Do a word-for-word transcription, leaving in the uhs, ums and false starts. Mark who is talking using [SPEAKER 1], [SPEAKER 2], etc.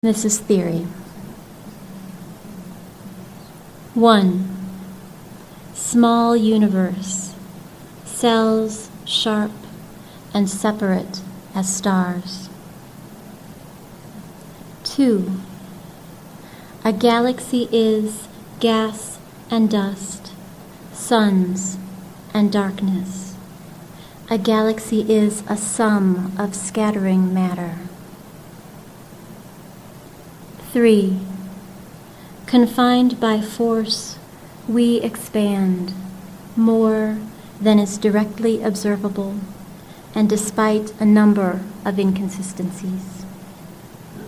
[SPEAKER 1] This is theory. One, small universe, cells sharp and separate as stars. Two, a galaxy is gas and dust, suns and darkness. A galaxy is a sum of scattering matter. Three, confined by force, we expand more than is directly observable, and despite a number of inconsistencies.